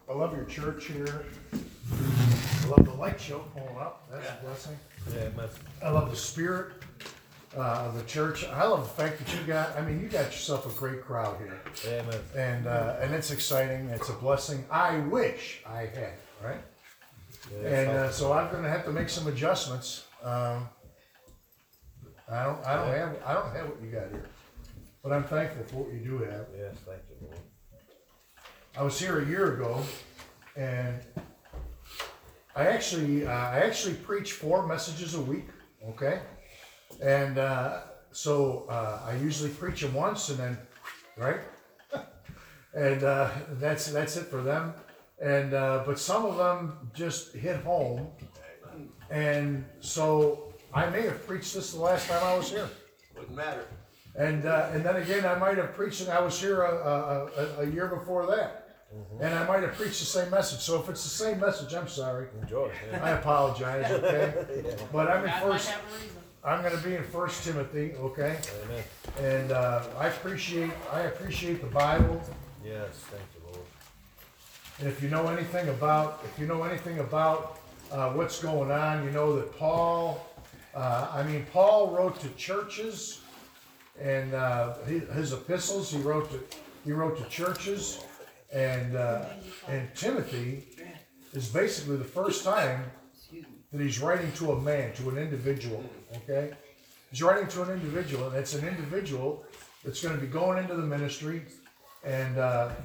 I love your church here. I love the light show pulling up. That's a blessing. Yeah, man. I love the spirit of the church. I love the fact that you got yourself a great crowd here. Yeah, man. And it's exciting. It's a blessing. I wish I had, right? Yeah, And so I'm going to have to make some adjustments. I don't have what you got here, but I'm thankful for what you do have. yes, thank you, Lord. I was here a year ago, and I actually preach 4 messages a week. Okay, and so I usually preach them once, and then right, and that's it for them. And but some of them just hit home, and so I may have preached this the last time I was here. Wouldn't matter. And then again, I might have preached, and I was here a year before that. And I might have preached the same message. So if it's the same message, I'm sorry. Enjoy. Yeah. I apologize, okay? But I'm in God might have a reason. I'm going to be in 1 Timothy, okay? Amen. And I appreciate the Bible. Yes, thank you, Lord. And if you know anything about what's going on, you know that Paul wrote to churches, and his epistles he wrote to churches, and Timothy is basically the first time that he's writing to a man, to an individual. Okay, he's writing to an individual, and it's an individual that's going to be going into the ministry, and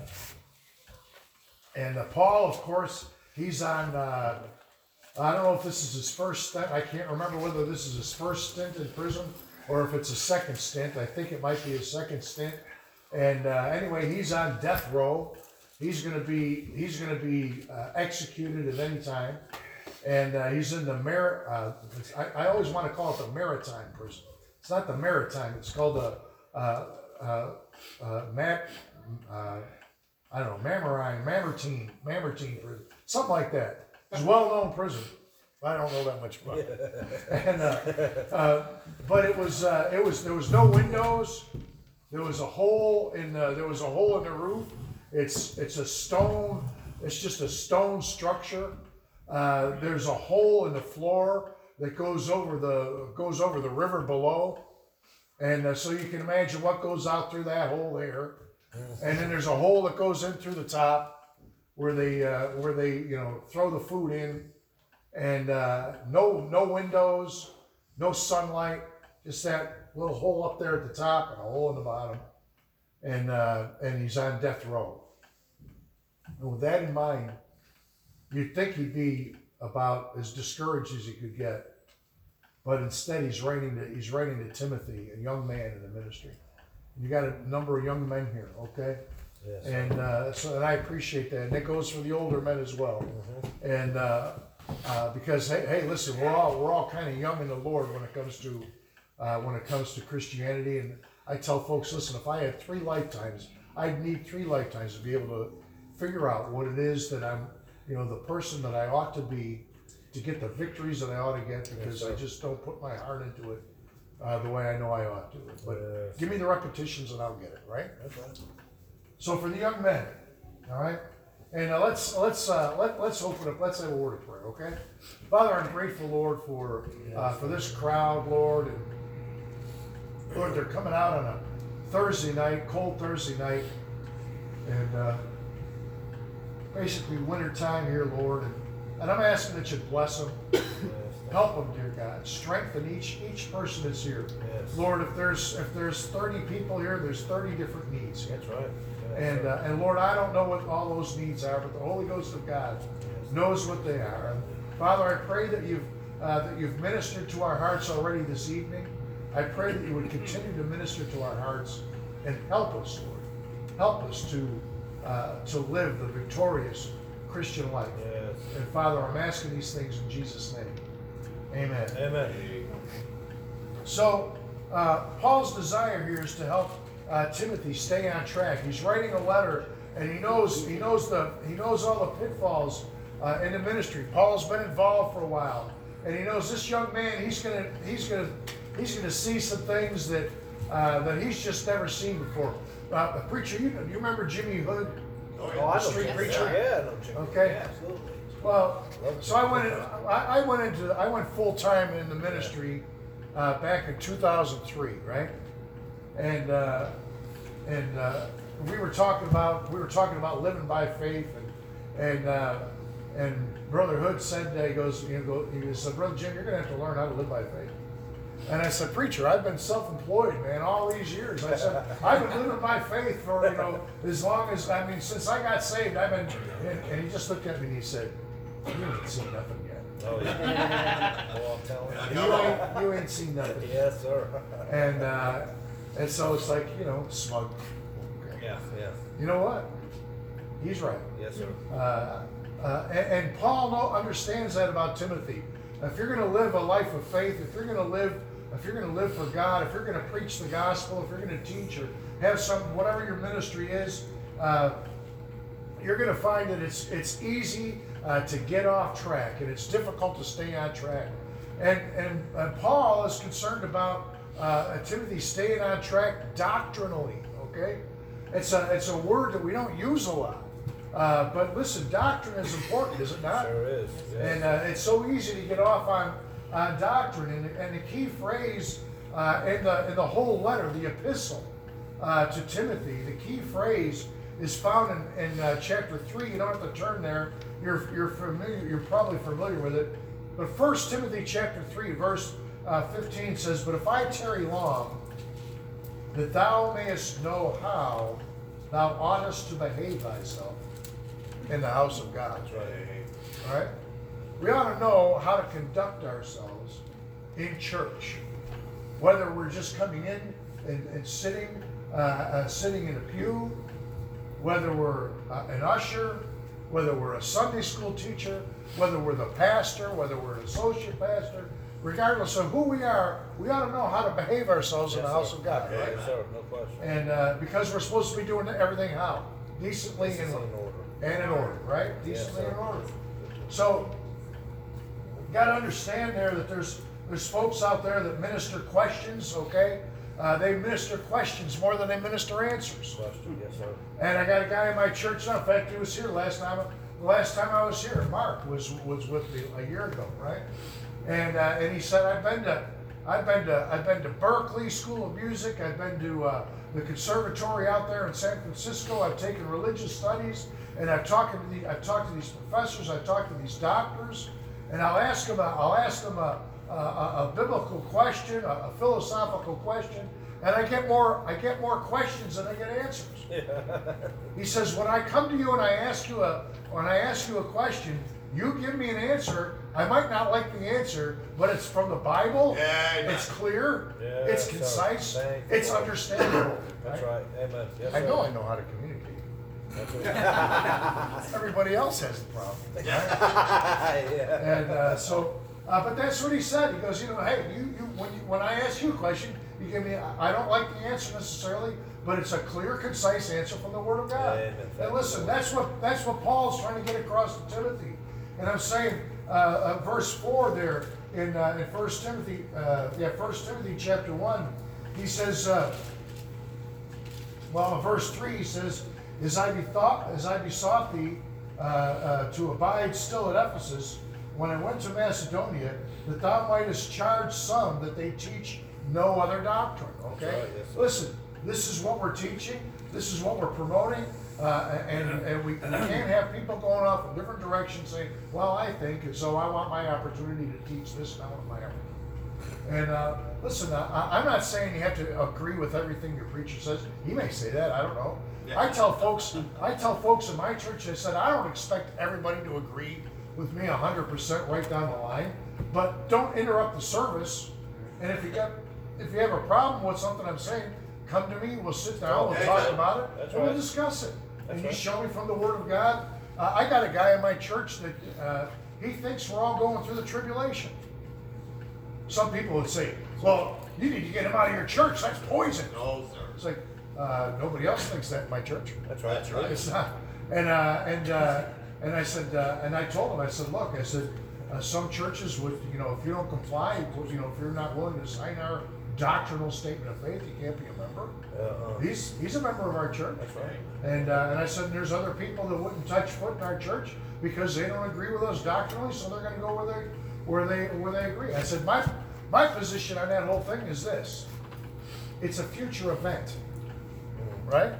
Paul, of course, he's on. I don't know if this is his first stint. I can't remember whether this is his first stint in prison or if it's a second stint. I think it might be his second stint. And anyway, he's on death row. He's going to be executed at any time. And he's in the I always want to call it the maritime prison. It's not the maritime. It's called the Mamertine prison, something like that. It's a well-known prison. I don't know that much about it. And but there was no windows. There was a hole in the roof. It's a stone. It's just a stone structure. There's a hole in the floor that goes over the river below, and so you can imagine what goes out through that hole there. And then there's a hole that goes in through the top where they throw the food in, and no windows, no sunlight, just that little hole up there at the top and a hole in the bottom, and he's on death row. And with that in mind, you'd think he'd be about as discouraged as he could get, but instead he's writing to Timothy, a young man in the ministry. You got a number of young men here, okay? Yes. And and I appreciate that, and it goes for the older men as well. And because hey, listen, we're all kind of young in the Lord when it comes to Christianity. And I tell folks, listen, if I had 3 lifetimes, I'd need 3 lifetimes to be able to figure out what it is that I'm, the person that I ought to be, to get the victories that I ought to get, because I just don't put my heart into it the way I know I ought to. But give me the repetitions and I'll get it, right? Okay. So for the young men, all right, and let's open up. Let's have a word of prayer, okay? Father, I'm grateful, Lord, for this crowd, Lord, and Lord, they're coming out on a Thursday night, cold Thursday night, and basically winter time here, Lord, and I'm asking that you bless them. Help them, dear God. Strengthen each person that's here. Yes. Lord, if there's 30 people here, there's 30 different needs. That's right. And Lord, I don't know what all those needs are, but the Holy Ghost of God knows what they are. And Father, I pray that you've ministered to our hearts already this evening. I pray that you would continue to minister to our hearts and help us, Lord. Help us to live the victorious Christian life. Yes. And Father, I'm asking these things in Jesus' name. Amen. Amen. So Paul's desire here is to help Timothy stay on track. He's writing a letter, and he knows all the pitfalls in the ministry. Paul's been involved for a while, and he knows this young man. He's gonna see some things that he's just never seen before. Preacher, you remember Jimmy Hood? Oh, I know street Jim. preacher. Yeah, I know Jim. Okay. Yeah, absolutely. Well, Love it. so I went full time in the ministry back in 2003, right? And we were talking about living by faith, and Brother Hood said, he said, Brother Jim, you're gonna have to learn how to live by faith. And I said, preacher, I've been self-employed, man, all these years. I said, I've been living by faith for, as long as, since I got saved, and he just looked at me and he said, you ain't seen nothing yet. Oh, yeah. Oh, I'm telling you. You ain't seen nothing. Yes, sir. And so it's like, smug. Okay. Yeah, yeah. You know what? He's right. Yes, sir. And Paul understands that about Timothy. If you're going to live a life of faith, if you're going to live for God, if you're going to preach the gospel, if you're going to teach or have whatever your ministry is, you're going to find that it's easy to get off track, and it's difficult to stay on track. And Paul is concerned about Timothy staying on track doctrinally. Okay, it's a word that we don't use a lot. But listen, doctrine is important, is it not? Sure is. Yes. And it's so easy to get off on doctrine. And the key phrase in the whole letter, the epistle to Timothy, the key phrase is found in chapter 3. You don't have to turn there. You're familiar. You're probably familiar with it. But 1 Timothy chapter 3, verse 15 says, "But if I tarry long, that thou mayest know how thou oughtest to behave thyself in the house of God." That's right. All right? We ought to know how to conduct ourselves in church. Whether we're just coming in and sitting in a pew, whether we're an usher, whether we're a Sunday school teacher, whether we're the pastor, whether we're an associate pastor, regardless of who we are, we ought to know how to behave ourselves in the house of God, right? Yes, sir. No question. And because we're supposed to be doing everything how? Decently This is in order. and in order, right? Yes, Decently sir. in order. So, you got to understand there that there's folks out there that minister questions, okay? They minister questions more than they minister answers. Question. Yes, sir. And I got a guy in my church now. In fact, he was here last time. The last time I was here, Mark was with me a year ago, right? And he said, I've been to Berkeley School of Music. I've been to the conservatory out there in San Francisco. I've taken religious studies, and I've talked to these professors. I've talked to these doctors, and I'll ask them a biblical question, a philosophical question, and I get more questions than I get answers. He says, when I come to you and I ask you a question, you give me an answer. I might not like the answer, but it's from the Bible. Yeah, it's clear. Yeah, it's sir. concise. Thank you, It's Lord. understandable. That's right. Amen. Yes, I sir. know how to communicate. That's right. Everybody else has the problem. Right? Yeah. And but that's what he said. He goes, hey, when I ask you a question, you give me. I don't like the answer necessarily, but it's a clear, concise answer from the Word of God. Amen. And listen, that's what Paul's trying to get across to Timothy. And I'm saying, verse 4 there in 1 Timothy, 1 Timothy chapter 1, he says, in verse 3 he says, as I besought thee to abide still at Ephesus, when I went to Macedonia, that thou mightest charge some that they teach no other doctrine. Okay? That's right, yes, sir. Listen, this is what we're teaching. This is what we're promoting. And we can't have people going off in different directions saying, well, I think, and so I want my opportunity to teach this, and I want my opportunity. And listen, I'm not saying you have to agree with everything your preacher says. He may say that, I don't know. Yeah. I tell folks in my church, I said, I don't expect everybody to agree with me 100% right down the line, but don't interrupt the service. And if you have a problem with something I'm saying, come to me, we'll sit down, we'll talk about it, That's and we'll right. discuss it. That's And you right. show me from the Word of God. I got a guy in my church that he thinks we're all going through the tribulation. Some people would say, well, you need to get him out of your church, that's poison. No, sir. It's like, nobody else thinks that in my church. That's right. That's right. It's not. And I said, and I told him, I said, look, I said, some churches would, if you don't comply, if you're not willing to sign our doctrinal statement of faith, he can't be a member. He's a member of our church. That's right. And I said, there's other people that wouldn't touch foot in our church because they don't agree with us doctrinally, so they're going to go where they agree. I said, my position on that whole thing is this: it's a future event, right?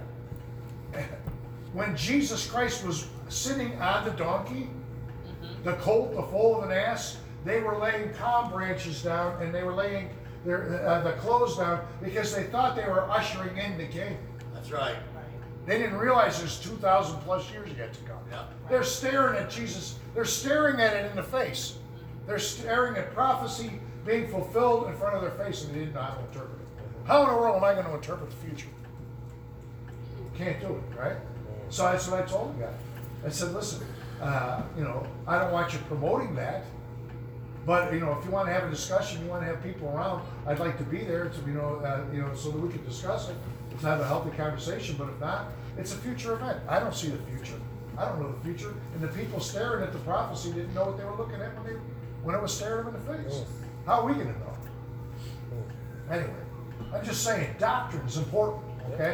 When Jesus Christ was sitting on the donkey, the colt, the foal of an ass, they were laying palm branches down and they were laying the clothes down because they thought they were ushering in the king. That's right. They didn't realize there's 2,000 plus years yet to come. Yeah. They're staring at Jesus. They're staring at it in the face. They're staring at prophecy being fulfilled in front of their face, and they didn't know how to interpret it. How in the world am I going to interpret the future? Can't do it, right? So that's what I told the guy. I said, listen, I don't want you promoting that, but if you want to have a discussion, you want to have people around, I'd like to be there to so that we can discuss it, to have a healthy conversation. But if not, it's a future event. I don't see the future. I don't know the future. And the people staring at the prophecy didn't know what they were looking at when it was staring them in the face. How are we going to know? Anyway, I'm just saying, doctrine is important, okay?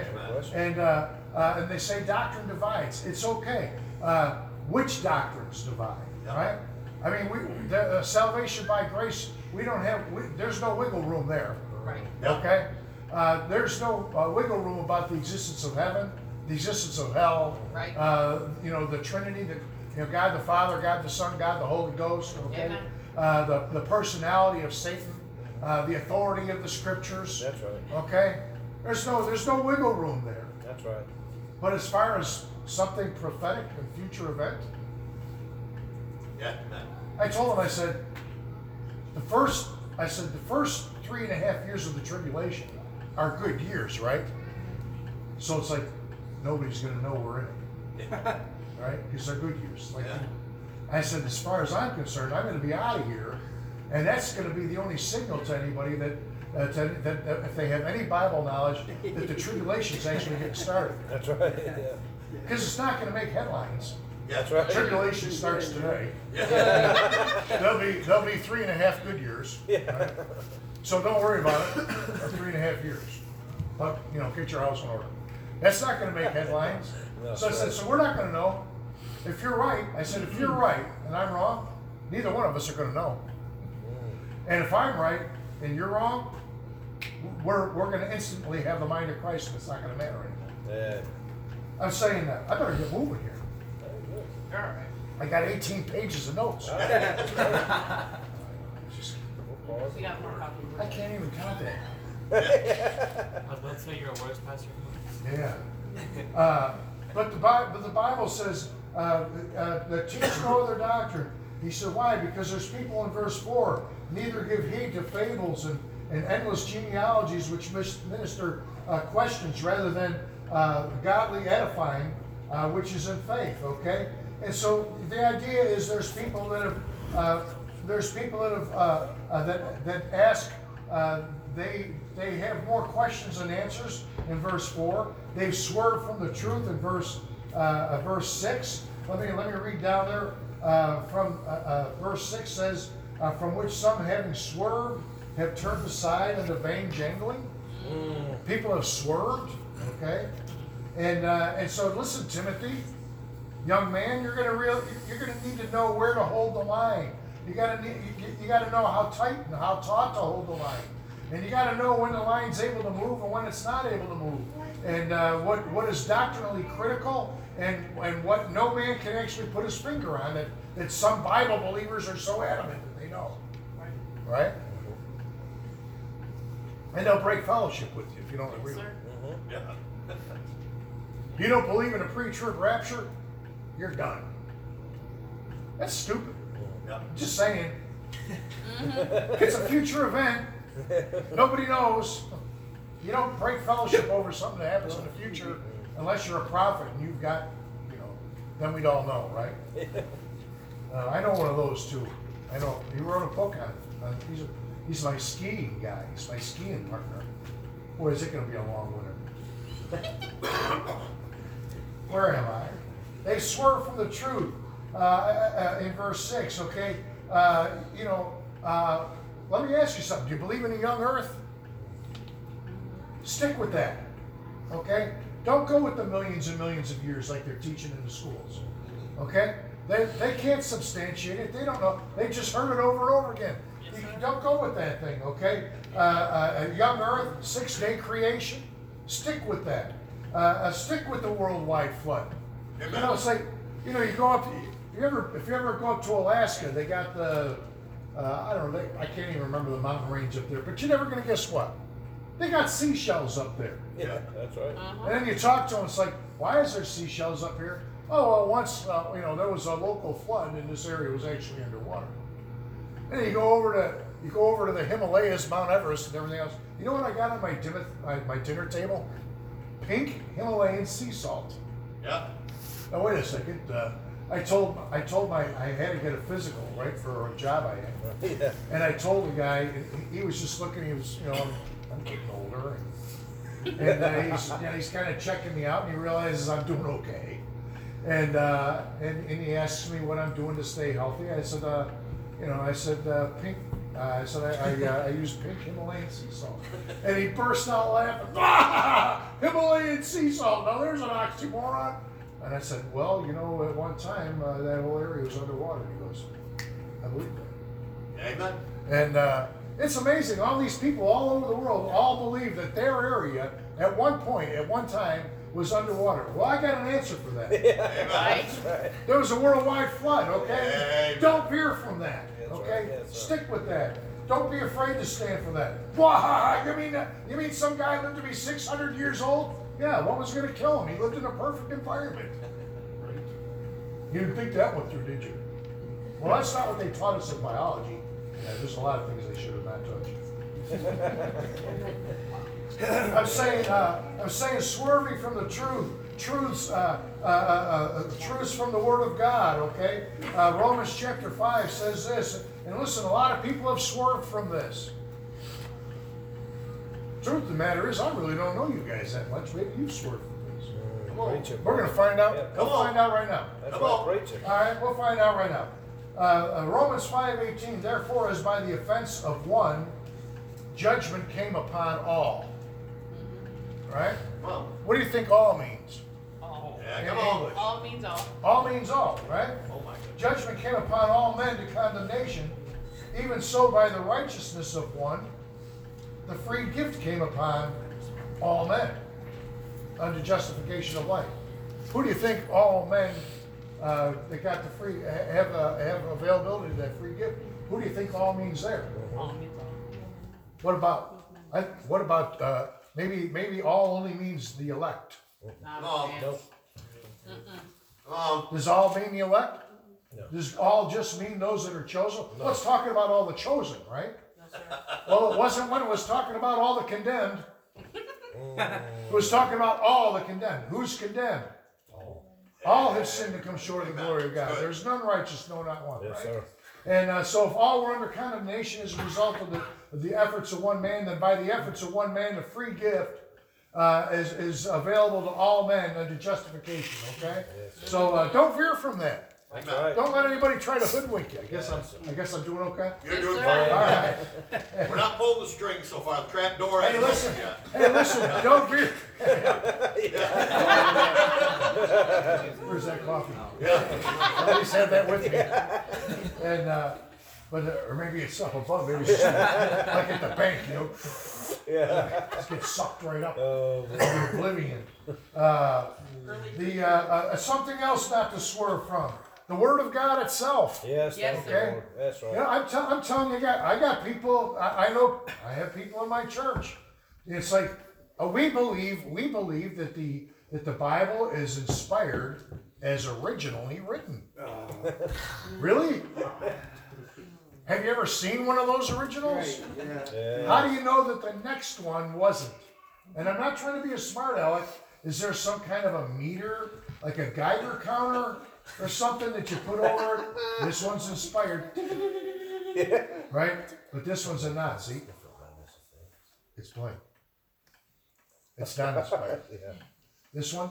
And they say doctrine divides. It's okay. Which doctrines divide, right? I mean, salvation by grace, there's no wiggle room there. Right. Okay? There's no wiggle room about the existence of heaven, the existence of hell, Right. The Trinity, God the Father, God the Son, God the Holy Ghost, okay? The personality of Satan, the authority of the Scriptures. That's right. Okay? There's no wiggle room there. That's right. But as far as something prophetic and future event, Yeah. I told him, I said, the first 3.5 years of the tribulation are good years, right? So it's like nobody's going to know we're in it, right? Because they're good years. Like, I said, as far as I'm concerned, I'm going to be out of here, and that's going to be the only signal to anybody that if they have any Bible knowledge, that the tribulation's actually getting started. That's right. Yeah. Because it's not going to make headlines. That's right. Tribulation starts today. There'll be 3.5 good years. Right? So don't worry about it. 3.5 years. But get your house in order. That's not going to make headlines. So I said, so we're not going to know. If you're right, I said, if you're right and I'm wrong, neither one of us are going to know. And if I'm right and you're wrong, we're going to instantly have the mind of Christ, and it's not going to matter anymore. Yeah. I'm saying that. I better get moving here. All right. I got 18 pages of notes. We got more copies. I can't even count that. I was about to say you're a worse pastor. Yeah. But the Bible says that teach no other doctrine. He said, why? Because there's people in verse 4, neither give heed to fables and endless genealogies which minister questions rather than godly edifying, which is in faith, okay? And so the idea is there's people that ask, they have more questions than answers in verse 4. They've swerved from the truth in verse 6. Let me read down there from verse 6 says, from which some having swerved have turned aside unto vain jangling. People have swerved, okay? And so listen, Timothy, young man, you're gonna need to know where to hold the line. You gotta know how tight and how taut to hold the line, and you gotta know when the line's able to move and when it's not able to move, and what is doctrinally critical and what no man can actually put his finger on that some Bible believers are so adamant that they know, right? And they'll break fellowship with you if you don't agree with it. Yeah. You don't believe in a pre-trib rapture, you're done. That's stupid. Yeah. Just saying. It's a future event. Nobody knows. You don't break fellowship over something that happens in the future unless you're a prophet and you've got, then we'd all know, right? I know one of those too. I know. He wrote a book on it. He's my skiing guy. He's my skiing partner. Boy, is it going to be a long winter. Where am I? They swerve from the truth in verse 6, okay? Let me ask you something. Do you believe in a young earth? Stick with that. Okay? Don't go with the millions and millions of years like they're teaching in the schools. Okay? They can't substantiate it. They don't know. They just heard it over and over again. You don't go with that thing, okay? A young earth, 6-day creation. Stick with that. Stick with the worldwide flood. You know, it's like, you know, you go up, if you ever go up to Alaska, they got the, I don't know, I can't even remember the mountain range up there, but you're never going to guess what? They got seashells up there. Yeah, that's right. And then you talk to them, it's like, why is there seashells up here? Oh, well, once, you know, there was a local flood and this area was actually underwater. And then you go over to the Himalayas, Mount Everest and everything else. You know what I got on my dinner table? Pink Himalayan sea salt. Yeah. Now wait a second. I told I had to get a physical, right, for a job I had. Yeah. And I told the guy, and he was just looking. He was, you know, I'm getting older, and he's kind of checking me out, and he realizes I'm doing okay. And he asks me what I'm doing to stay healthy. I said, pink. I said I use pink Himalayan sea salt, and he burst out laughing. Ah, Himalayan sea salt. Now there's an oxymoron. And I said, well, you know, at one time that whole area was underwater. He goes, I believe that. Amen. And it's amazing. All these people all over the world all believe that their area at one point, at one time, was underwater. Well, I got an answer for that. Amen. Right? There was a worldwide flood, okay? Amen. Don't veer from that, That's okay? right, yes, sir. Stick with that. Don't be afraid to stand for that. Why? You mean some guy lived to be 600 years old? Yeah, what was going to kill him? He lived in a perfect environment. Right? You didn't think that one through, did you? Well, that's not what they taught us in biology. Yeah, there's a lot of things they should have not touched. I'm saying swerving from the truths from the Word of God, okay? Romans chapter 5 says this, and listen, a lot of people have swerved from this. Truth of the matter is, I really don't know you guys that much. Maybe you've swerved from this. Come on. Preach it. We're going to find out. Yeah. We'll Come on. find out right now. That's Come right, on. preach it. All right, we'll find out right now. Romans 5:18, therefore, as by the offense of one, judgment came upon all. All right? Come on. What do you think all means? All. Yeah, In come on. English. All means all. All means all, right? Oh my God. Judgment came upon all men to condemnation. Even so, by the righteousness of one, the free gift came upon all men unto justification of life. Who do you think all men that got the free have availability to that free gift? Who do you think all means there? All means all. What about maybe all only means the elect? Not Come on. a chance. Nope. Come on. Does all mean the elect? No. Does all just mean those that are chosen? Well, it's talking about all the chosen, right? No, sir. Well, it wasn't when it was talking about all the condemned. It was talking about all the condemned. Who's condemned? All have sinned and come short of the glory of God. Good. There's none righteous, no, not one. Yes, Right? sir. And so if all were under condemnation as a result of the efforts of one man, then by the efforts of one man, the free gift is available to all men unto justification, okay? So don't veer from that. That's Amen. right. Don't let anybody try to hoodwink you. I guess I'm doing okay. You're doing Yes, fine. sir. All right. We're not pulling the strings so far. The trap door Hey, hasn't listen. opened yet. Hey, listen. Don't veer. Where's that coffee? Yeah. I always have that with me. And or maybe it's up above. Maybe it's just like at the bank, you know. Yeah. Just get sucked right up. Oh, into oblivion. Something else not to swerve from. The Word of God itself. yes, Yes, thank you, sir. Lord. That's right. You know, I'm telling you, I got people. I know I have people in my church. It's like we believe that the Bible is inspired as originally written. Really? Have you ever seen one of those originals? Yeah. How do you know that the next one wasn't? And I'm not trying to be a smart aleck. Is there some kind of a meter, like a Geiger counter or something that you put over it? This one's inspired. Right? But this one's a not. See? It's blank. It's not inspired. Yeah. This one?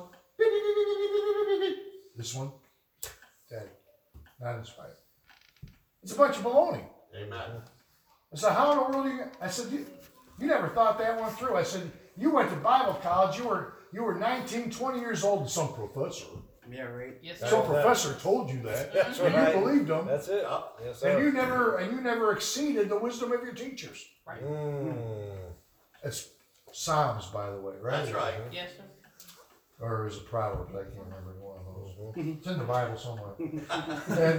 This one? Dead. Not inspired. It's a bunch of baloney. Amen. I said, how in the world are you? I said, you never thought that one through. I said, you went to Bible college, you were 19, 20 years old, and some professor. Yeah, right. Yes, Some sir. professor told you that. That's And right. you believed them. That's it. Yeah. Yes, And sir. you never exceeded the wisdom of your teachers. It's Psalms, by the way, right? That's right. Yes, sir. Or is it Proverbs? I can't remember one of those. It's in the Bible somewhere. And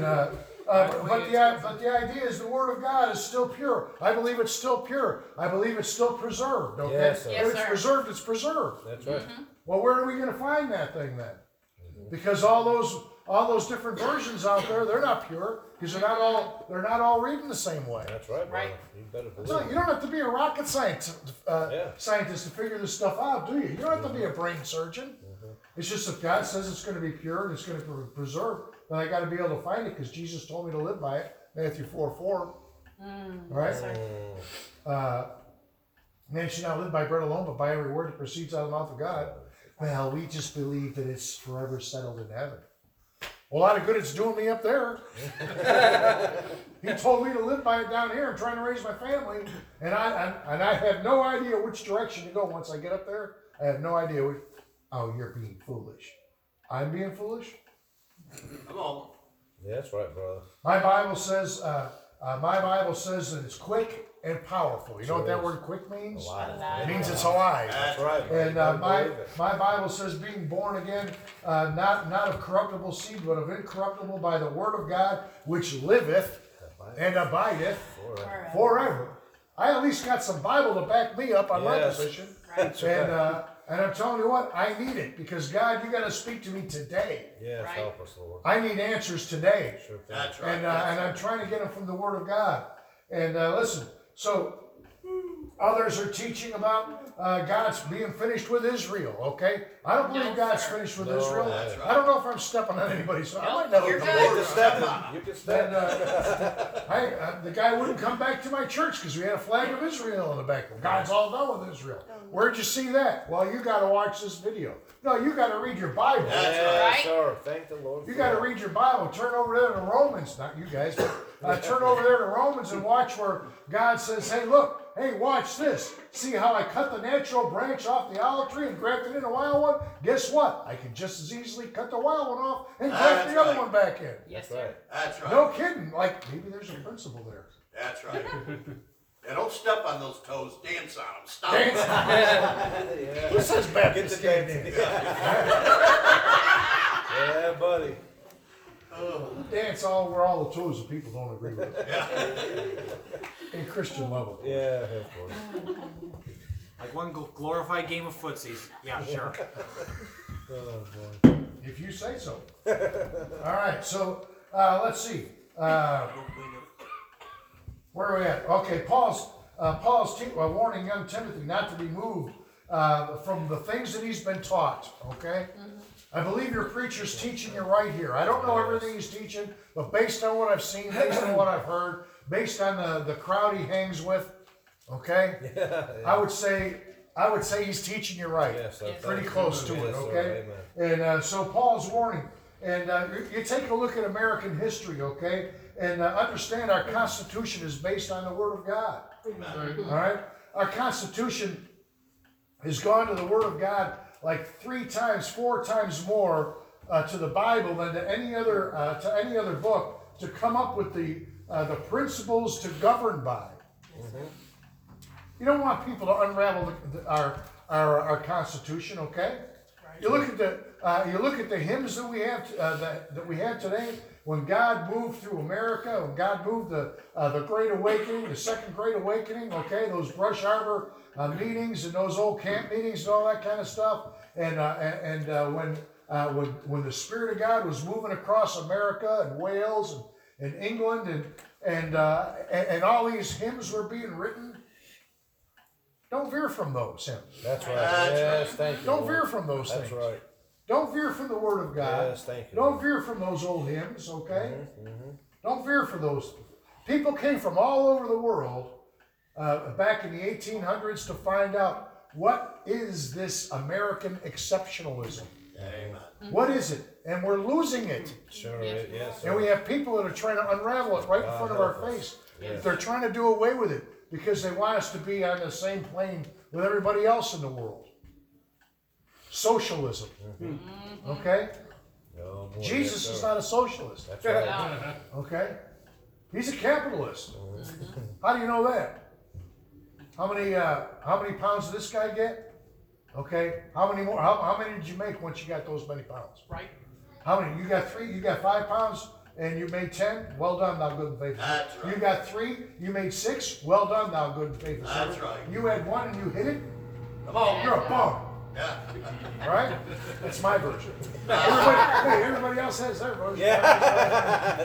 but the idea is the Word of God is still pure. I believe it's still pure. I believe it's still preserved. Okay, Yes, sir. if Yes, it's sir. preserved, it's preserved. That's right. Well, where are we going to find that thing then? Because all those different versions out there, they're not pure because they're not all reading the same way. That's right, brother. Right. You better believe No, it. you don't have to be a rocket scientist Yeah. to figure this stuff out, do you? You don't have to be a brain surgeon. It's just if God says it's going to be pure and it's going to be preserved, then I got to be able to find it because Jesus told me to live by it. Matthew 4:4. Right? Yes, sir. Man should not live by bread alone, but by every word that proceeds out of the mouth of God. Well, we just believe that it's forever settled in heaven. Well, a lot of good it's doing me up there. He told me to live by it down here. I'm trying to raise my family, and I have no idea which direction to go once I get up there. I have no idea which. Oh, you're being foolish. I'm being foolish? Come on. Yeah, that's right, brother. My Bible says that it's quick and powerful. You know what that word quick means? Alive. It means it's alive. That's That's right. brother. And You better my believe it. Bible says being born again, not of corruptible seed, but of incorruptible by the word of God, which liveth and abideth Forever. forever. I at least got some Bible to back me up on my Yes. position. Right. And I'm telling you what, I need it because God, you got to speak to me today. Yes, Right. help us, Lord. I need answers today. Sure thing. That's right. And I'm trying to get them from the Word of God. And listen, so others are teaching about God's being finished with Israel. Okay, I don't believe No, God's sir. finished with No, Israel. that's right. I don't know if I'm stepping on anybody, so I Nope, might never you're come good. back. You can step in. You can step And the guy wouldn't come back to my church because we had a flag of Israel in the back. Well, God's all done with Israel. Where'd you see that? Well, you got to watch this video. No, you got to read your Bible. That's Yes, right. sir. Thank the Lord. You for got to that. read your Bible. Turn over there to Romans. Not you guys, but turn over there to Romans and watch where God says, hey, look, hey, watch this. See how I cut the natural branch off the olive tree and grafted in a wild one? Guess what? I can just as easily cut the wild one off and graft That's the other right. one back in. Yes, That's sir. right. That's right. No kidding. Like, maybe there's a principle there. That's right. Yeah, don't step on those toes. Dance on them. Stop. Dance. Yeah. Who says Baptist Get the can't dance. dance? Yeah, buddy. Dance all where all the toes of people don't agree with it. In Christian level. Yeah, of course. Like one glorified game of footsies. Yeah, sure. Oh, boy. If you say so. All right, so let's see. Where are we at? Okay, Paul's warning young Timothy not to be moved from the things that he's been taught. Okay, I believe your preacher's teaching you right here. I don't know everything he's teaching, but based on what I've seen, based on what I've heard, based on the crowd he hangs with, okay, I would say he's teaching you right. Yes, sir. Pretty Thank close you. to it. Yes, sir. Okay, Amen. and so Paul's warning. And you take a look at American history, okay, and understand our Constitution is based on the Word of God. All right, our Constitution has gone to the Word of God like 3 times, 4 times more to the Bible than to any other book to come up with the principles to govern by. You don't want people to unravel our Constitution, okay? You look at the hymns that we have that we have today. When God moved through America, when God moved the Great Awakening, the Second Great Awakening, okay, those Brush Arbor meetings and those old camp meetings and all that kind of stuff, and when the Spirit of God was moving across America and Wales and England and all these hymns were being written, don't veer from those hymns. That's right. That's Yes, right. thank you. Don't Lord. veer from those That's things. right. Don't veer from the Word of God. Yes, thank you. Don't veer from those old hymns, okay? Mm-hmm. Don't veer from those. People came from all over the world back in the 1800s to find out what is this American exceptionalism? Amen. What is it? And we're losing it. Sure, Yes, yes, And sir. we have people that are trying to unravel it right in front of our help us. face. Yes. They're trying to do away with it because they want us to be on the same plane with everybody else in the world. Socialism. Okay? Oh, boy, Jesus yes, is sir. not a socialist. That's right. Okay? He's a capitalist. How do you know that? How many pounds did this guy get? Okay? How many more? How many did you make once you got those many pounds? Right. How many? You got 3, you got 5 pounds and you made 10? Well done, thou good and faithful. That's right. You got 3, you made 6? Well done, thou good and faithful. That's servant. right. You had 1 and you hit it? Come on. You're a bum. Yeah. Right? That's my version. Everybody else has their version. Yeah.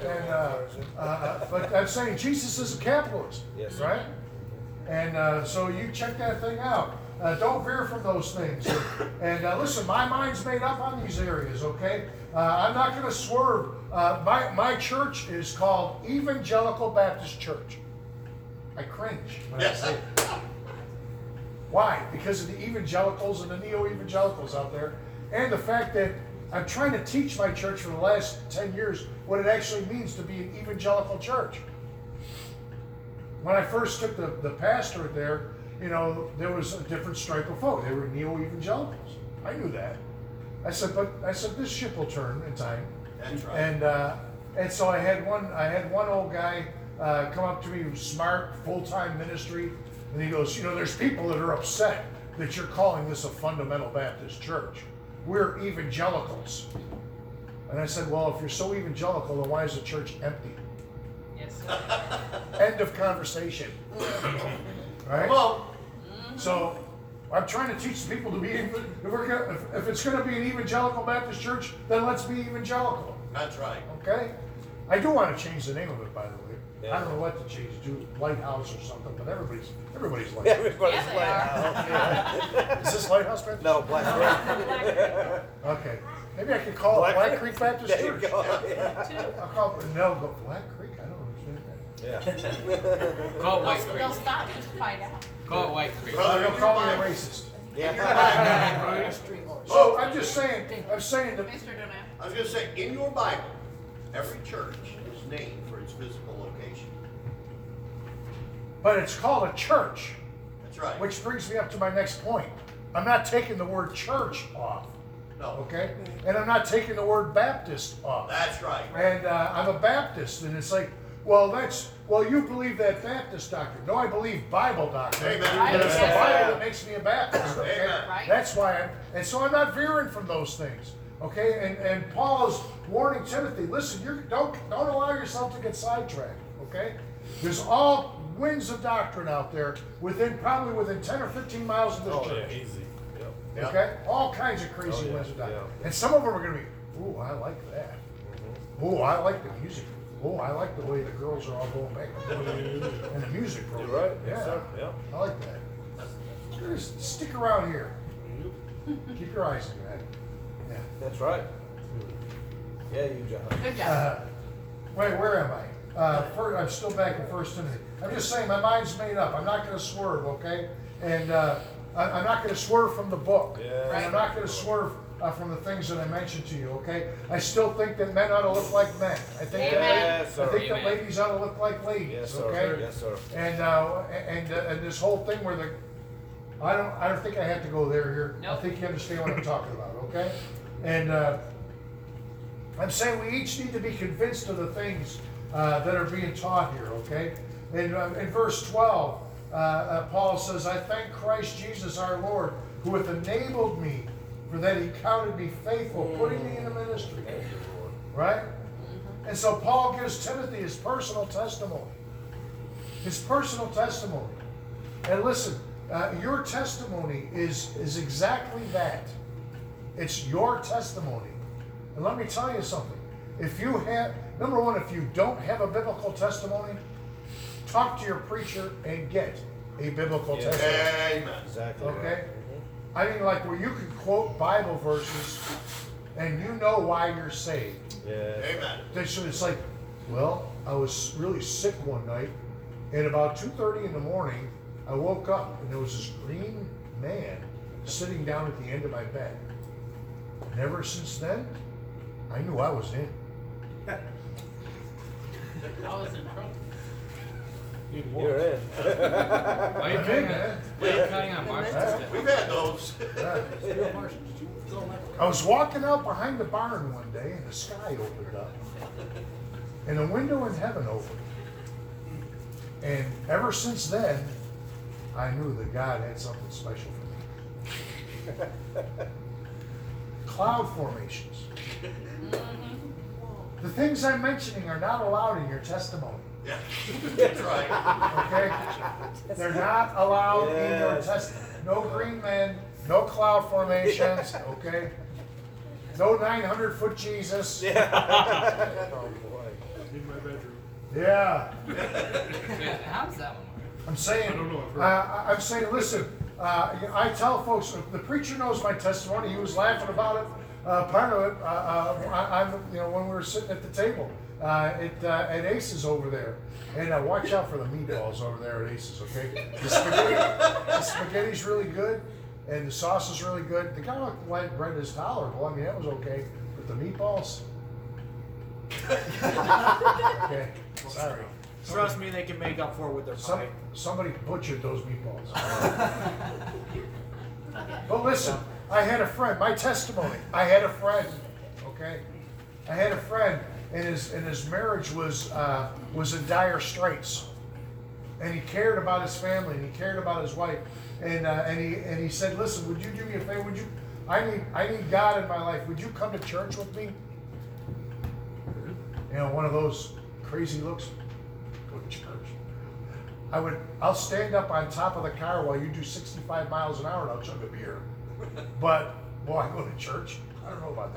But I'm saying Jesus is a capitalist. Yes. Right? And so you check that thing out. Don't veer from those things. And listen, my mind's made up on these areas, okay? I'm not going to swerve. My church is called Evangelical Baptist Church. I cringe when I say it. Why? Because of the evangelicals and the neo-evangelicals out there. And the fact that I'm trying to teach my church for the last 10 years what it actually means to be an evangelical church. When I first took the pastorate there, you know, there was a different stripe of folk. They were neo-evangelicals. I knew that. I said, this ship will turn in time. That's right. And so I had one old guy come up to me who's smart, full-time ministry, and he goes, you know, there's people that are upset that you're calling this a fundamental Baptist church. We're evangelicals. And I said, well, if you're so evangelical, then why is the church empty? Yes, sir. End of conversation. Right? Come on. So I'm trying to teach people to be, if it's going to be an evangelical Baptist church, then let's be evangelical. That's right. Okay? I do want to change the name of it, by the way. Yeah. I don't know what to change it to, Lighthouse or something, but everybody's Lighthouse. Everybody's Yeah, they playing out. Is this Lighthouse Baptist? No, Black Rock. Okay. Maybe I could call it Black Creek Baptist There you Church. go. Yeah. I'll call it, no, go Black Creek? I don't understand that. Yeah. Call it White They'll Creek. stop just to find out. Call it White Creek. Brother, They'll in call your me a Bible- racist. Yeah. So I'm just saying that, Mr. Donat. I was going to say, in your Bible, every church is named for its physical location. but it's called a church, That's right. which brings me up to my next point. I'm not taking the word church off, No. okay? And I'm not taking the word Baptist off. That's right. And I'm a Baptist, and it's like, well, you believe that Baptist doctrine. No, I believe Bible doctrine. Amen. And it's the Yes. Bible that makes me a Baptist, okay? Amen. Right. That's why and so I'm not veering from those things, okay? And Paul is warning Timothy, listen, don't allow yourself to get sidetracked, okay? There's all winds of doctrine out there probably within 10 or 15 miles of this Oh, church. yeah, easy. Yep. Yep. Okay? All kinds of crazy Oh, yeah, winds of doctrine. yeah. And some of them are going to be, ooh, I like that. Ooh, I like the music. Ooh, I like the way the girls are all going back and the music program. You're right. Yeah. Yes, sir. Yep. I like that. Just stick around here. Keep your eyes on that. Yeah. That's right. Yeah, you, John. Good job. Wait, where am I? I'm still back in 1 Timothy. I'm just saying my mind's made up. I'm not going to swerve, okay? And I'm not going to swerve from the book. Yeah. And I'm not going to swerve from the things that I mentioned to you, okay? I still think that men ought to look like men. I think Amen. Yes, I sir. think that Amen. ladies ought to look like ladies, Yes, sir. okay? Yes, sir. And this whole thing where I don't think I have to go there here. Nope. I think you understand what I'm talking about, okay? And I'm saying we each need to be convinced of the things that are being taught here, okay? In verse 12, Paul says, I thank Christ Jesus our Lord, who hath enabled me, for that he counted me faithful, putting me in the ministry. Thank you, Lord. Right? And so Paul gives Timothy his personal testimony. His personal testimony. And listen, your testimony is exactly that. It's your testimony. And let me tell you something. If you don't have a biblical testimony, talk to your preacher and get a biblical Yes. testimony. Amen. Exactly. Okay? Right. I mean, like where you can quote Bible verses and you know why you're saved. Yeah. Amen. So it's like, well, I was really sick one night, and about 2:30 in the morning, I woke up and there was this green man sitting down at the end of my bed. And ever since then, I knew I was in. I was in trouble. You're in. Are you Hey, counting man. on, are you counting on March to step? We've had those. I was walking out behind the barn one day and the sky opened up. And a window in heaven opened. And ever since then, I knew that God had something special for me. Cloud formations. The things I'm mentioning are not allowed in your testimony. Yeah, that's right. Okay? They're not allowed in your Yes. testimony. No green men, no cloud formations, okay? No 900-foot Jesus. Oh, boy. In my bedroom. Yeah. Yeah, how does that one work? I'm saying, I don't know, I've heard. I'm saying, listen, I tell folks, the preacher knows my testimony. He was laughing about it. Part of it, I'm, when we were sitting at the table at Aces over there, and watch out for the meatballs over there at Aces, okay? The spaghetti's really good, and the sauce is really good. The garlic bread is tolerable. I mean, that was okay, but the meatballs. Okay, sorry. Trust me, they can make up for it with their pie. Somebody butchered those meatballs. But listen, I had a friend, my testimony, I had a friend, okay? I had a friend, and his marriage was in dire straits. And he cared about his family, and he cared about his wife. And he said, listen, would you do me a favor? I need God in my life. Would you come to church with me? You know, one of those crazy looks. Go to church. I'll stand up on top of the car while you do 65 miles an hour and I'll chug a beer. But will I go to church? I don't know about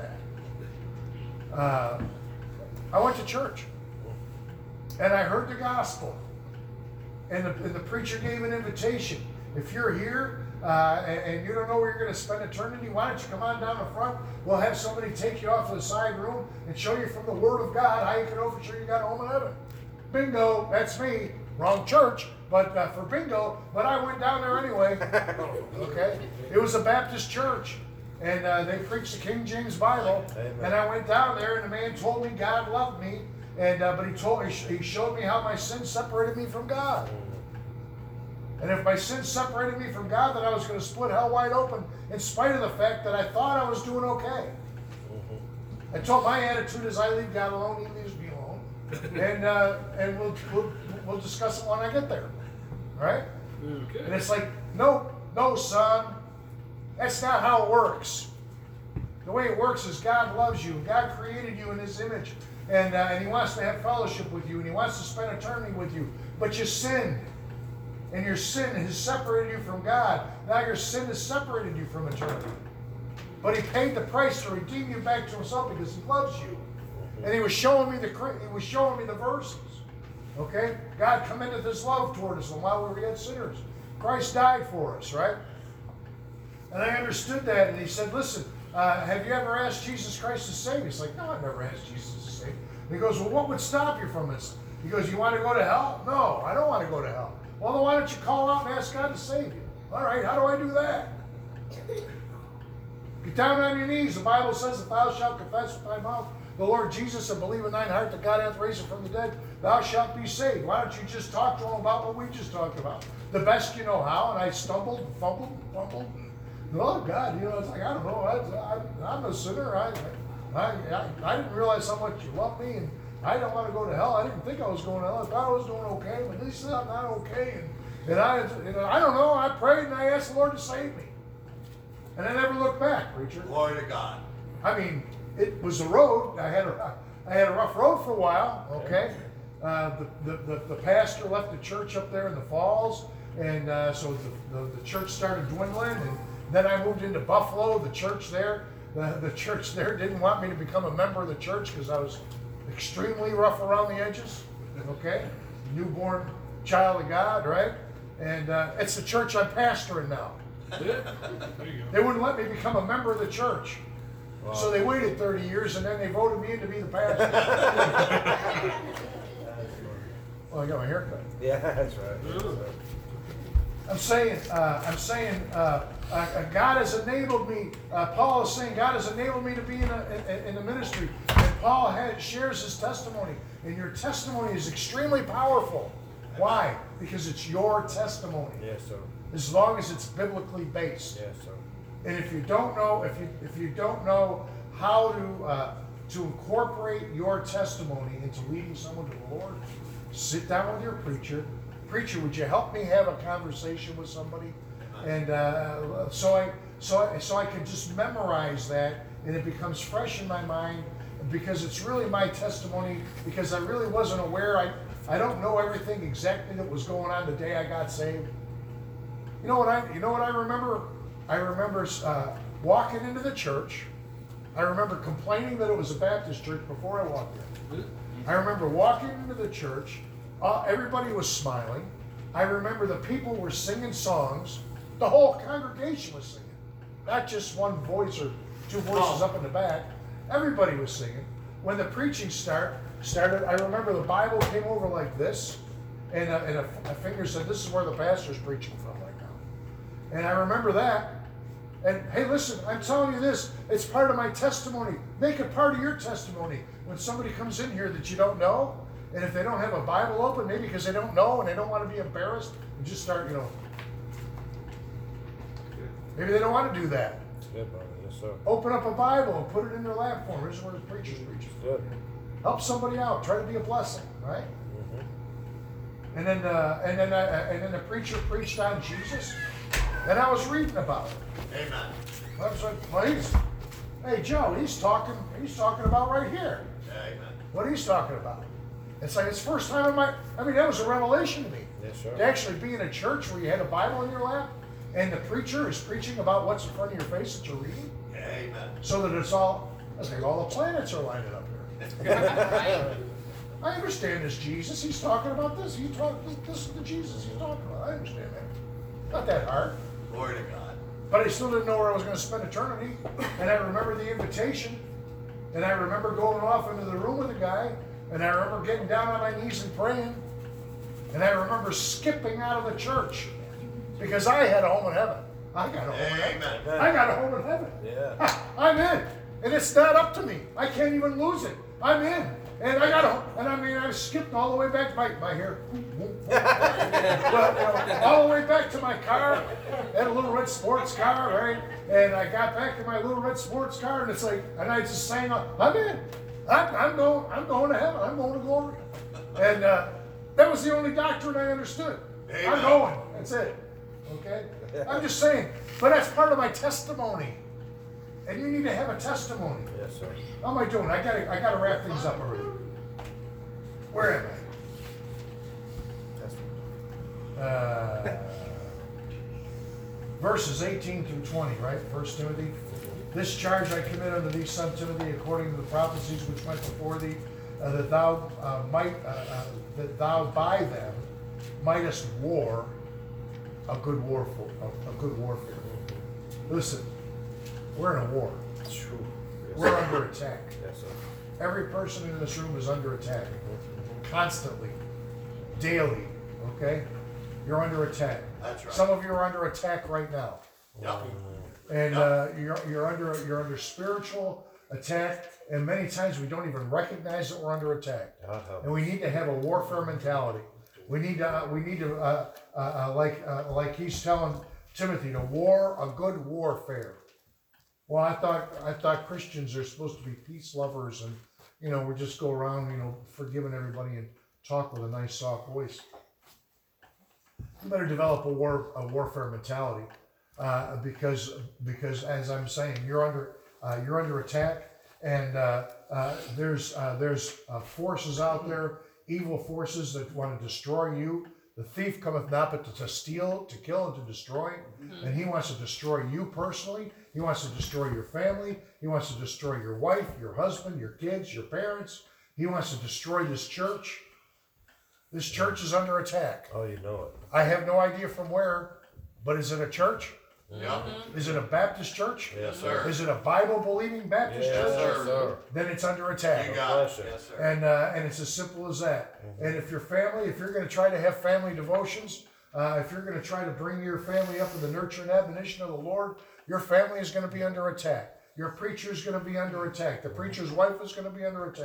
that. I went to church and I heard the gospel. And the preacher gave an invitation. If you're here and you don't know where you're going to spend eternity, why don't you come on down the front? We'll have somebody take you off to the side room and show you from the Word of God how you can know for sure you got a home in heaven. Bingo, that's me. Wrong church, but for bingo. But I went down there anyway. Okay, it was a Baptist church, and they preached the King James Bible. Amen. And I went down there, and the man told me God loved me, and but he showed me how my sin separated me from God. And if my sin separated me from God, then I was going to split hell wide open, in spite of the fact that I thought I was doing okay. I told my attitude is I leave God alone, He leaves me alone, and we'll discuss it when I get there, all right? Okay. And it's like, no, son, that's not how it works. The way it works is God loves you. God created you in His image, and He wants to have fellowship with you, and He wants to spend eternity with you. But you sinned, and your sin has separated you from God. Now your sin has separated you from eternity. But He paid the price to redeem you back to Himself because He loves you. And He was showing me the verses. Okay? God commended His love toward us, and while we were yet sinners, Christ died for us, right? And I understood that, and He said, listen, have you ever asked Jesus Christ to save you? It's like, no, I've never asked Jesus to save me. And he goes, well, what would stop you from this? He goes, you want to go to hell? No, I don't want to go to hell. Well, then why don't you call out and ask God to save you? All right, how do I do that? Get down on your knees. The Bible says, if thou shalt confess with thy mouth the Lord Jesus and believe in thine heart that God hath raised him from the dead, thou shalt be saved. Why don't you just talk to him about what we just talked about? The best you know how. And I stumbled and fumbled and fumbled. And, oh, God, it's like, I don't know. I'm a sinner. I didn't realize how much you love me, and I don't want to go to hell. I didn't think I was going to hell. I thought I was doing okay, but this is not okay. And I don't know. I prayed and I asked the Lord to save me. And I never looked back, preacher. Glory to God. I mean, it was a road. I had a rough road for a while. Okay, the pastor left the church up there in the Falls, and so the church started dwindling. And then I moved into Buffalo. The church there didn't want me to become a member of the church because I was extremely rough around the edges. Okay, newborn child of God, right? And it's the church I'm pastoring now. There you go. They wouldn't let me become a member of the church. Wow. So they waited 30 years and then they voted me in to be the pastor. Well, I got my hair cut. Yeah, that's right. That's right. I'm saying, God has enabled me. Paul is saying, God has enabled me to be in the ministry. And Paul shares his testimony. And your testimony is extremely powerful. Why? Because it's your testimony. Yes, sir. As long as it's biblically based. Yes, sir. And if you don't know, if you don't know how to incorporate your testimony into leading someone to the Lord, sit down with your preacher. Preacher, would you help me have a conversation with somebody? And so I can just memorize that, and it becomes fresh in my mind because it's really my testimony. Because I really wasn't aware. I don't know everything exactly that was going on the day I got saved. You know what I remember? I remember walking into the church. I remember complaining that it was a Baptist church before I walked in. I remember walking into the church. Everybody was smiling. I remember the people were singing songs. The whole congregation was singing. Not just one voice or two voices up in the back. Everybody was singing. When the preaching started, I remember the Bible came over like this. And a finger said, "This is where the pastor's preaching from right now." And I remember that. And hey, listen, I'm telling you this, it's part of my testimony. Make it part of your testimony. When somebody comes in here that you don't know, and if they don't have a Bible open, maybe because they don't know and they don't want to be embarrassed, and just start, maybe they don't want to do that. Good, brother. Yes, sir. Open up a Bible and put it in their lap for them. Here's where the preacher's preaching. Good. Help somebody out. Try to be a blessing, right? Mm-hmm. And then the preacher preached on Jesus, and I was reading about it. Amen. I was like, well, hey Joe, he's talking about right here. Amen. What he's talking about. It's like it's the first time that was a revelation to me. Yes, sir. To actually be in a church where you had a Bible in your lap, and the preacher is preaching about what's in front of your face that you're reading, Amen. so that it's all the planets are lining up here. I understand this Jesus. He's talking about this. This is the Jesus he's talking about. I understand that. Not that hard. Glory to God. But I still didn't know where I was going to spend eternity. And I remember the invitation. And I remember going off into the room with the guy. And I remember getting down on my knees and praying. And I remember skipping out of the church. Because I had a home in heaven. I got a home in heaven. Amen. I got a home in heaven. Yeah. I'm in. And it's not up to me. I can't even lose it. I'm in. And I skipped all the way back to my hair. Well, all the way back to my car. Had a little red sports car, right? And I got back in my little red sports car, and it's like, and I just sang, I'm in. I'm going to heaven. I'm going to glory. And that was the only doctrine I understood. Amen. I'm going. That's it. Okay? I'm just saying. But that's part of my testimony. And you need to have a testimony. Yes, sir. How am I doing? I gotta wrap things up already. Where am I? Verses 18 through 20, right? 1 Timothy. This charge I commit unto thee, son Timothy, according to the prophecies which went before thee, that thou by them mightest war a good warfare. Listen, we're in a war. True. Yes, We're sir. under attack. Yes, sir. Every person in this room is under attack. Constantly. Daily. Okay? You're under attack. That's right. Some of you are under attack right now. Yep. And you're under spiritual attack, and many times we don't even recognize that we're under attack. And we need to have a warfare mentality. We need to like he's telling Timothy, to war a good warfare. Well, I thought Christians are supposed to be peace lovers, and we just go around, forgiving everybody and talk with a nice soft voice. You better develop a warfare mentality, because as I'm saying, you're under attack, and there's forces out there, evil forces that want to destroy you. The thief cometh not but to steal, to kill, and to destroy. Mm-hmm. And he wants to destroy you personally. He wants to destroy your family. He wants to destroy your wife, your husband, your kids, your parents. He wants to destroy this church. This church is under attack. Oh, you know it. I have no idea from where, but is it a church? Yep. Is it a Baptist church? Yes, sir. Is it a Bible-believing Baptist Yes, church? sir. Then it's under attack. You got it. Bless you. Yes, sir. And it's as simple as that. Mm-hmm. And if you're going to try to have family devotions, if you're going to try to bring your family up in the nurture and admonition of the Lord, your family is going to be under attack. Your preacher is going to be under attack. The preacher's wife is going to be under attack.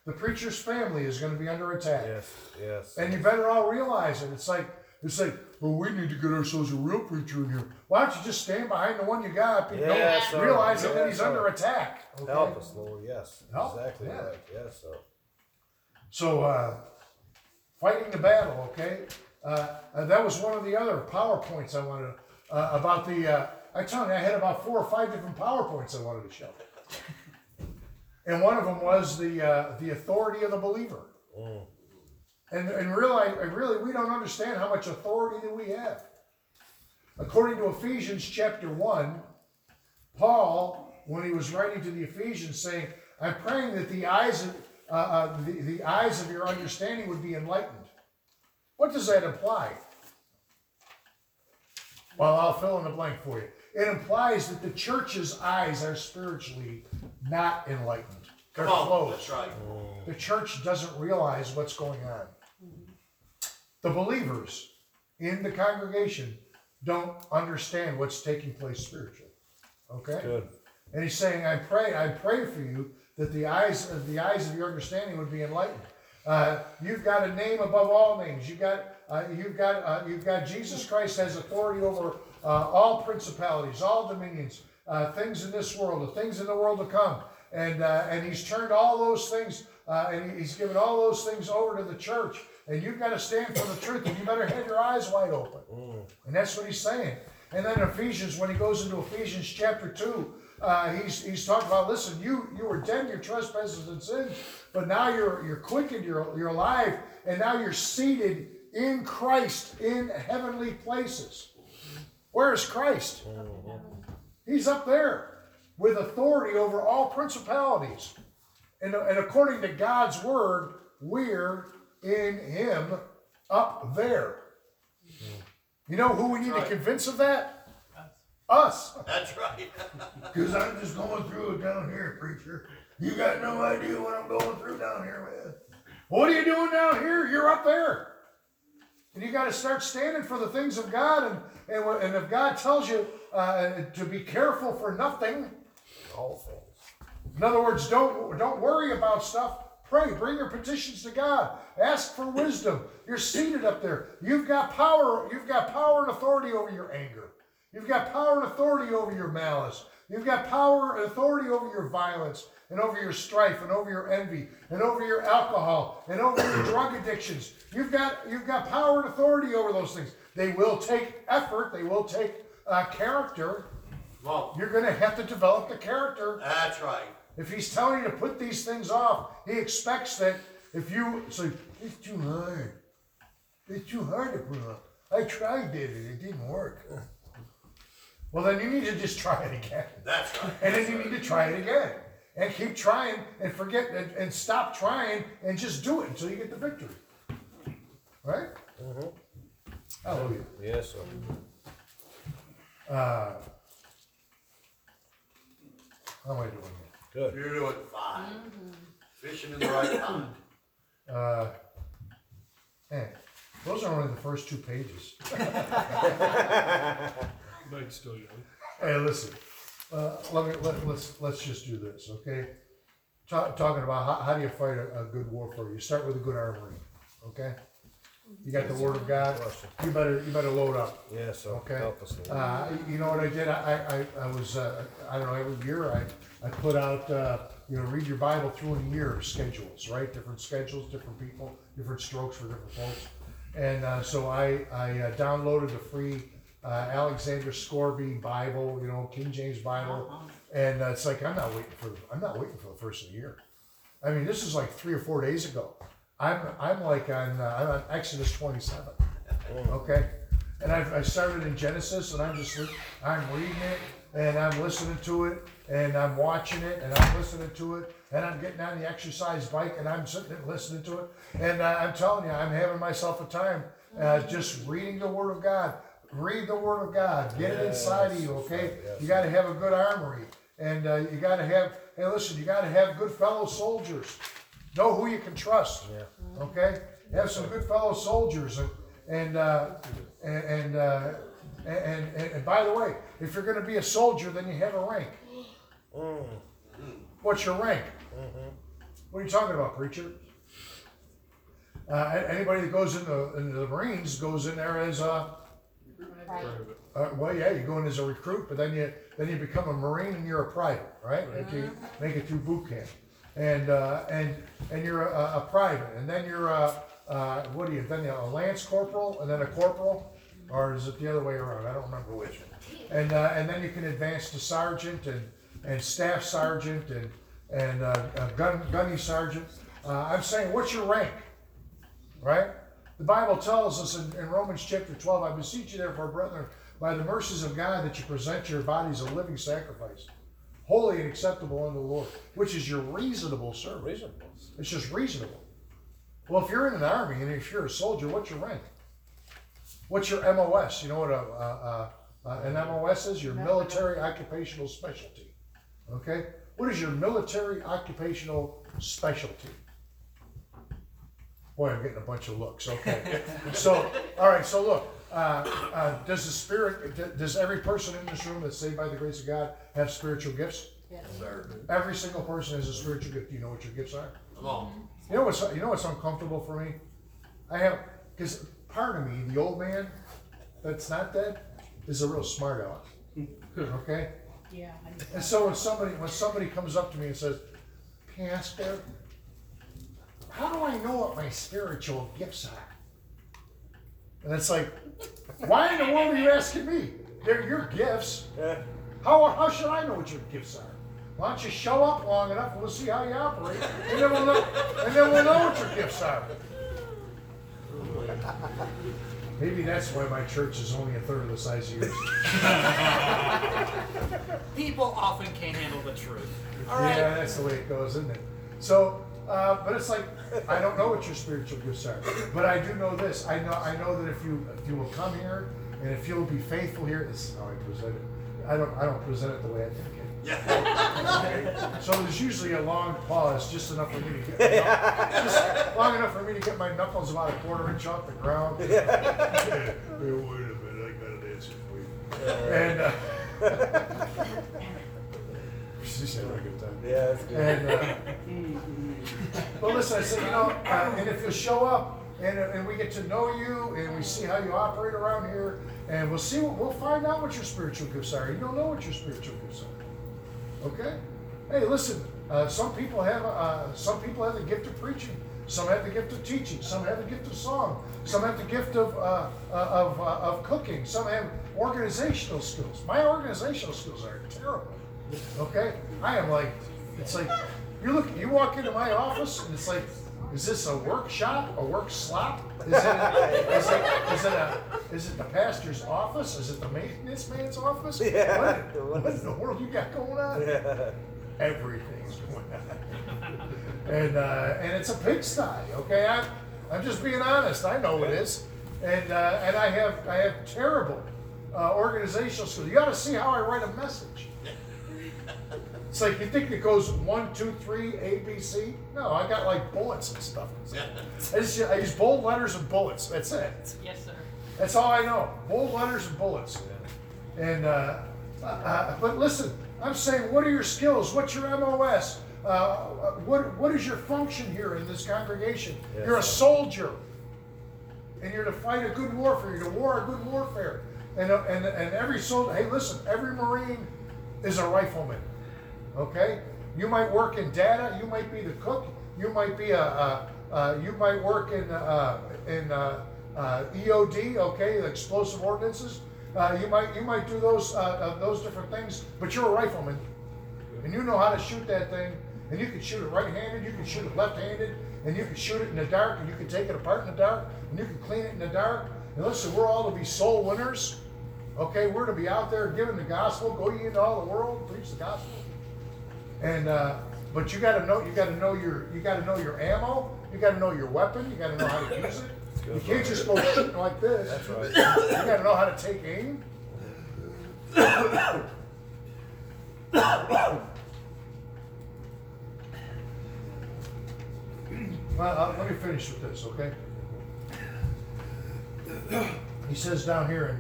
The preacher's family is going to be under attack. Yes. And you better all realize it. It's like, well, we need to get ourselves a real preacher in here. Why don't you just stand behind the one you got? Yes, sir. Realizing that Yes, he's sir. under attack. Okay? Help us, Lord. Yes. Help, Exactly yeah. right. Yes, sir. So, fighting the battle, okay? That was one of the other PowerPoints I wanted about the. I tell you, I had about 4 or 5 different PowerPoints I wanted to show, and one of them was the authority of the believer. And really, we don't understand how much authority that we have. According to Ephesians chapter 1, Paul, when he was writing to the Ephesians, saying, "I'm praying that the eyes of your understanding would be enlightened." What does that imply? Well, I'll fill in the blank for you. It implies that the church's eyes are spiritually not enlightened. They're Come on, closed. that's right. The church doesn't realize what's going on. The believers in the congregation don't understand what's taking place spiritually. Okay? Good. And he's saying, I pray for you that the eyes of your understanding would be enlightened. You've got a name above all names. You've got Jesus Christ has authority over all principalities, all dominions, things in this world, the things in the world to come. And he's turned all those things, and he's given all those things over to the church. And you've got to stand for the truth, and you better have your eyes wide open. And that's what he's saying. And then Ephesians, when he goes into Ephesians chapter 2, he's talking about, listen, you were dead in your trespasses and sins, but now you're quickened, you're alive, and now you're seated in Christ in heavenly places. Where is Christ? He's up there with authority over all principalities. And according to God's word, we're in him up there. You know who we need to convince of that? Us. That's right. Because I'm just going through it down here, preacher. You got no idea what I'm going through down here, man. What are you doing down here? You're up there. And you got to start standing for the things of God. And if God tells you to be careful for nothing, All things. in other words, don't worry about stuff. Pray. Bring your petitions to God. Ask for wisdom. You're seated up there. You've got power. You've got power and authority over your anger. You've got power and authority over your malice. You've got power and authority over your violence and over your strife and over your envy and over your alcohol and over your drug addictions. You've got power and authority over those things. They will take effort. They will take character. Well, You're going to have to develop the character. that's right. If he's telling you to put these things off, he expects that if you say, it's too hard. It's too hard to put off. I tried it and it didn't work. Well, then you need to just try it again. That's right. And then you need to try it again. And keep trying and forget and stop trying and just do it until you get the victory. Right? Hallelujah. Yes, sir. How am I doing here? Good. You're doing fine. Fishing in the right pond. Man, those are only the first 2 pages. Mike's still young. Hey, listen. Let's just do this, okay? Talking about how do you fight a good warfare? You start with a good armory, okay? You got the Word of God. You better load up. Yes, sir. Okay. Help us, Lord. You know what I did? I was I don't know, every year I put out read your Bible through in a year schedules, right? Different schedules, different people, different strokes for different folks. And so I downloaded the free Alexander Scourby Bible, King James Bible, and it's like I'm not waiting for the first of the year. I mean, this is like 3 or 4 days ago. I'm like I'm on Exodus 27, okay, and I started in Genesis, and I'm reading it, and I'm listening to it, and I'm watching it, and I'm listening to it, and I'm getting on the exercise bike, and I'm sitting and listening to it, and I'm telling you, I'm having myself a time just reading the Word of God. Read the Word of God. Get it inside of you, okay? Yes. You got to have a good armory, and you got to have. Hey, listen, you got to have good fellow soldiers. Know who you can trust. Yeah. Okay, have some good fellow soldiers, and by the way, if you're going to be a soldier, then you have a rank. What's your rank? What are you talking about, preacher? Anybody that goes into the Marines goes in there as Private. well, yeah, you go in as a recruit, but then you become a Marine and you're a private, right? If you make it through boot camp, and you're a private, and then you're what are you? Then you're a lance corporal, and then a corporal, or is it the other way around? I don't remember which. And then you can advance to sergeant and staff sergeant and gunny sergeant. I'm saying, what's your rank, right? The Bible tells us in Romans chapter 12, I beseech you therefore, brethren, by the mercies of God, that you present your bodies a living sacrifice, holy and acceptable unto the Lord, which is your reasonable service. Reasonable. It's just reasonable. Well, if you're in an army and if you're a soldier, what's your rank? What's your MOS? You know what an MOS is? Your military occupational specialty. Okay? What is your military occupational specialty? Boy, I'm getting a bunch of looks. Okay. So, all right. So look, does every person in this room that's saved by the grace of God have spiritual gifts? Yes. Every single person has a spiritual gift. Do you know what your gifts are? Come on. You know what's uncomfortable for me? Because part of me, the old man that's not dead, is a real smart aleck. Okay? Yeah. And so when somebody comes up to me and says, Pastor, how do I know what my spiritual gifts are? And it's like, why in the world are you asking me? They're your gifts. How should I know what your gifts are? Why don't you show up long enough and we'll see how you operate, and then we'll know what your gifts are. Maybe that's why my church is only a third of the size of yours. People often can't handle the truth. All right. Yeah, that's the way it goes, isn't it? So, but it's like, I don't know what your spiritual gifts are, but I do know this. I know that if you will come here and if you will be faithful here, this is how I present it. I don't present it the way I think it. Yeah. Okay? So there's usually a long pause, just enough for me to get long enough for me to get my knuckles about a quarter-inch off the ground. Hey, wait a minute, I got an answer for you. And she's having a good time. Yeah, that's good. And well, listen, I said, and if you show up and we get to know you and we see how you operate around here, and we'll find out what your spiritual gifts are. You don't know what your spiritual gifts are. Okay? Hey, listen. Some people have the gift of preaching. Some have the gift of teaching. Some have the gift of song. Some have the gift of cooking. Some have organizational skills. My organizational skills are terrible. Okay? I am like, it's like you walk into my office and it's like, is this a workshop, a work slop? Is it the pastor's office? Is it the maintenance man's office? Yeah. What in the world you got going on? Yeah. Everything's going on. And it's a pigsty, okay? I'm just being honest. I know it is. And I have terrible organizational skills. You ought to see how I write a message. It's like, you think it goes 1, 2, 3, A, B, C? No, I got like bullets and stuff. I use bold letters and bullets. That's it. Yes, sir. That's all I know. Bold letters and bullets. And but listen, I'm saying, what are your skills? What's your MOS? What is your function here in this congregation? Yes. You're a soldier, and you're to fight a good warfare. You're to war a good warfare. And every soldier. Hey, listen, every Marine is a rifleman. Okay, you might work in data. You might be the cook. You might be you might work in EOD. Okay, the explosive ordinances. You might do those different things. But you're a rifleman, and you know how to shoot that thing. And you can shoot it right-handed. You can shoot it left-handed, and you can shoot it in the dark. And you can take it apart in the dark, and you can clean it in the dark. And listen, we're all to be soul winners. Okay, we're to be out there giving the gospel. Go ye into all the world, preach the gospel. And but you got to know your ammo. You got to know your weapon. You got to know how to use it. You can't just go shooting like this. That's right. You got to know how to take aim. Well, let me finish with this, okay? He says down here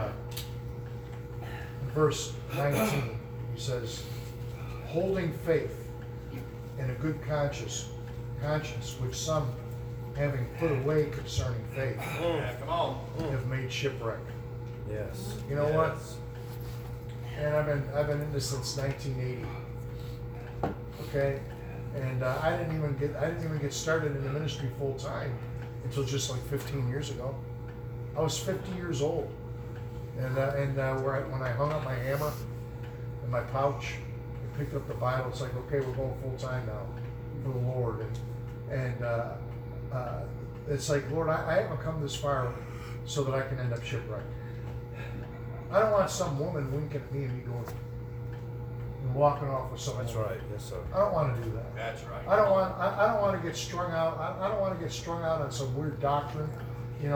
in verse 19, he says, holding faith and a good conscience conscience, which some, having put away concerning faith, Yeah, come on. have made shipwreck. Yes. You know what? Yes. And I've been in this since 1980. Okay, and I didn't even get started in the ministry full time until just like 15 years ago. I was 50 years old, and when I hung up my hammer in my pouch and picked up the Bible, it's like, okay, we're going full time now for the Lord, and it's like, Lord, I haven't come this far so that I can end up shipwrecked. I don't want some woman winking at me and me going and walking off with someone. That's right. Yes, sir. I don't want to do that. That's right. I don't want to get strung out. I don't want to get strung out on some weird doctrine. I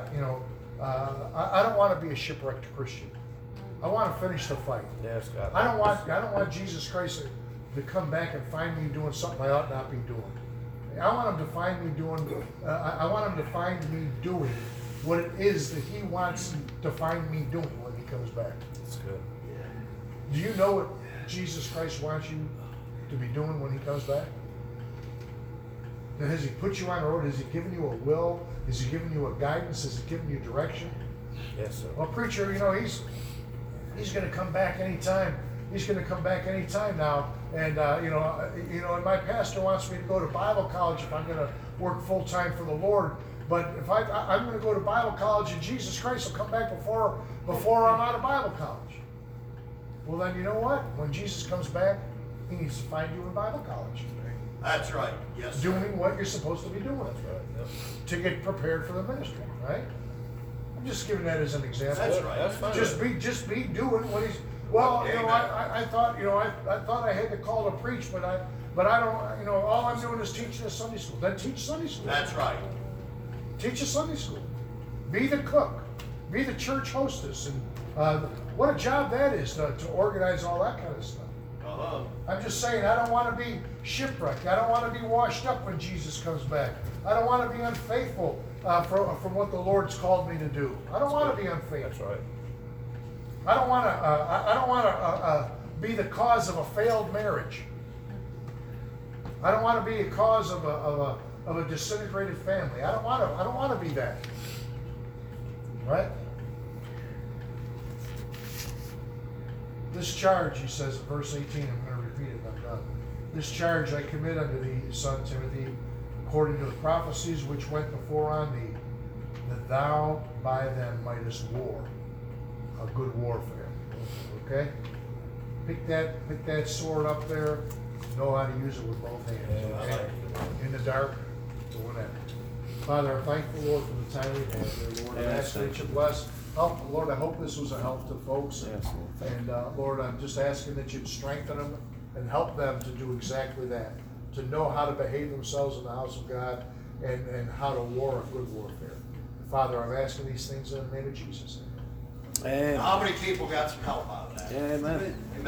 don't want to be a shipwrecked Christian. I want to finish the fight. Yes, God. I don't want Jesus Christ to come back and find me doing something I ought not be doing. I want him to find me doing. I want him to find me doing what it is that he wants to find me doing when he comes back. That's good. Do you know what Jesus Christ wants you to be doing when he comes back? Now, has he put you on the road? Has he given you a will? Has he given you a guidance? Has he given you direction? Yes, sir. Well, preacher, he's going to come back anytime. He's going to come back anytime now. And and my pastor wants me to go to Bible college if I'm going to work full time for the Lord. But if I'm going to go to Bible college, and Jesus Christ will come back before I'm out of Bible college. Well, then you know what? When Jesus comes back, he needs to find you in Bible college, That's right. Yes. Sir. doing what you're supposed to be doing That's right. Yep. to get prepared for the ministry, right? I'm just giving that as an example. That's right. That's fine. Just be doing what he's. Well, Amen. I thought, I thought I had the call to preach, but I don't, all I'm doing is teaching a Sunday school. Then teach Sunday school. That's right. Teach a Sunday school. Be the cook. Be the church hostess. And what a job that is to organize all that kind of stuff. Uh-huh. I'm just saying, I don't want to be shipwrecked. I don't want to be washed up when Jesus comes back. I don't want to be unfaithful from what the Lord's called me to do. I don't want to be unfaithful. That's right. I don't want to be the cause of a failed marriage. I don't want to be a cause of a disintegrated family. I don't want to be that. Right? This charge, he says in verse 18, I'm going to repeat it and I'm done. This charge I commit unto thee, son Timothy, according to the prophecies which went before on thee, that thou by them mightest war a good warfare. Okay? Pick that sword up there. Know how to use it with both hands. Yeah, Okay? I like it. In the dark, or whatever. Father, I'm thankful, Lord, for the time we've had here, Lord. I Yes, ask that thank you bless. Help, Lord, I hope this was a help to folks. Yes, Lord. Thank And Lord, I'm just asking that you'd strengthen them and help them to do exactly that. To know how to behave themselves in the house of God and how to war a good warfare. Father, I'm asking these things in the name of Jesus. And How many people got some help out of that? amen. Amen.